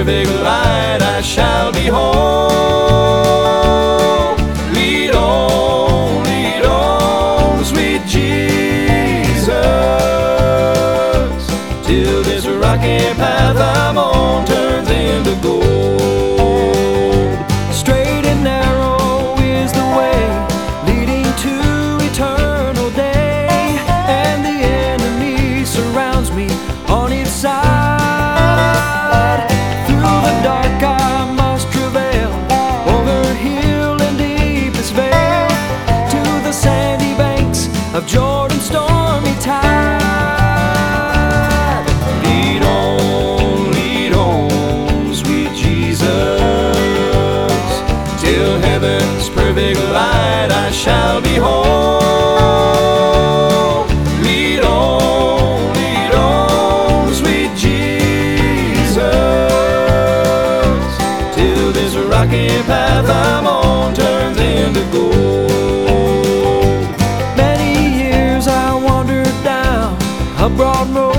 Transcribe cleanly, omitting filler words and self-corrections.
perfect light I shall behold. Lead on, sweet Jesus, till this rocky path I'm on turns into gold. Straight and narrow is the way leading to eternal day, and the enemy surrounds me on each side. Through the dark I must travail, over hill and deepest vale, to the sandy banks of Jordan's stormy tide. Lead on, sweet Jesus, till heaven's perfect light I shall behold. Lead on, sweet Jesus, till this rocky path I'm on turns into gold. Many years I wandered down a broad road